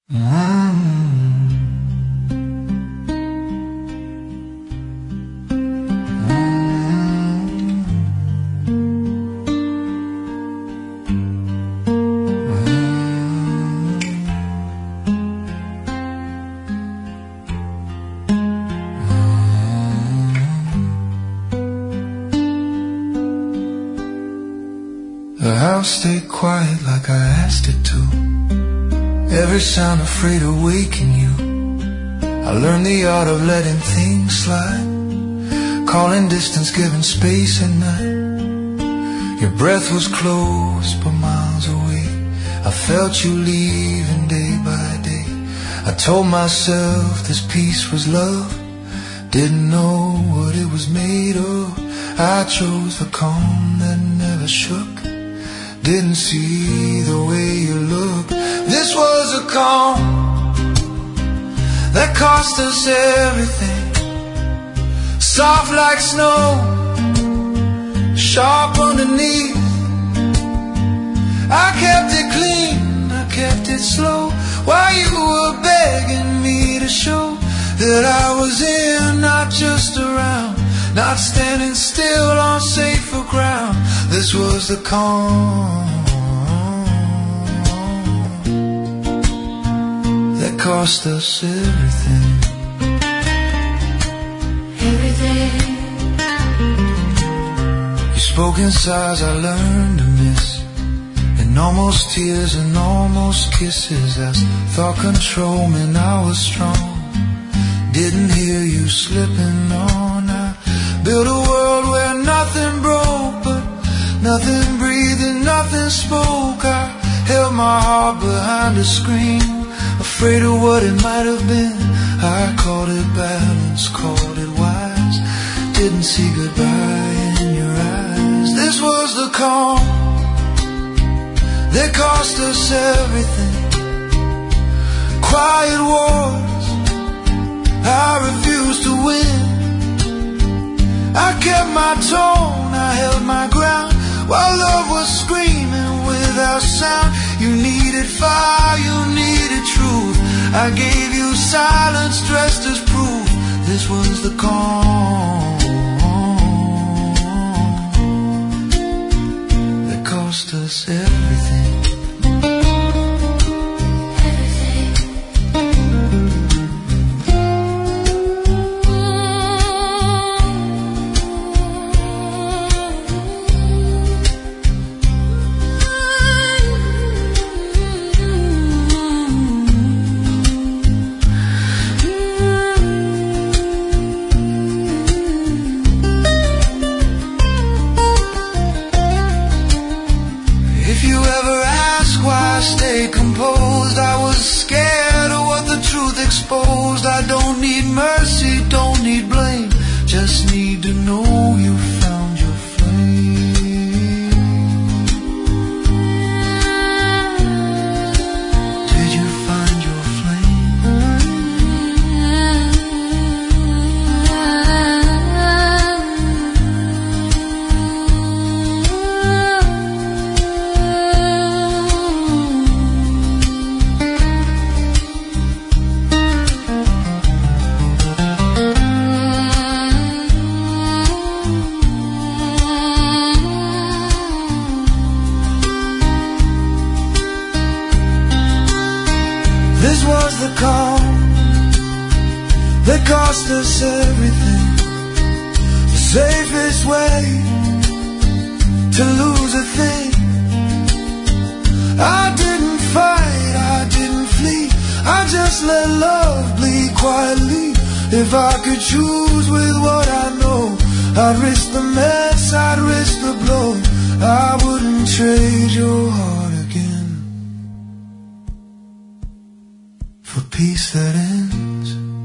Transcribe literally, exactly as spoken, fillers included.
The house stayed quiet like I asked it to. Every sound afraid of waking you. I learned the art of letting things slide, calling distance, giving space at night. Your breath was close but miles away. I felt you leaving day by day. I told myself this peace was love. Didn't know what it was made of. I chose the calm that never shook. Didn't see the way you looked. This was a calm that cost us everything. Soft like snow, sharp underneath. I kept it clean, I kept it slow, while you were begging me to show that I was in, not just around, not standing still on safer ground. This was the calm that cost us everything. Everything. You spoke in sighs I learned to miss, and almost tears and almost kisses, as thought control meant I was strong. Didn't hear you slipping on. I built a world where nothing broke, but nothing breathed and nothing spoke. I held my heart behind a screen, afraid of what it might have been. I called it balance, called it wise. Didn't see goodbye in your eyes. This was the calm that cost us everything. Quiet wars I refused to win. I kept my tone, I held my ground, while love was screaming without sound. You needed fire, you needed truth. I gave you silence dressed as proof. This was the calm that cost us everything. Exposed. I don't need mercy, don't need blame, just need to know you found your flame. Did you find your the calm that cost us everything. The safest way to lose a thing. I didn't fight, I didn't flee, I just let love bleed quietly. If I could choose with what I know, I'd risk the mess, I'd risk the blow. I wouldn't trade your heart again for peace that ends.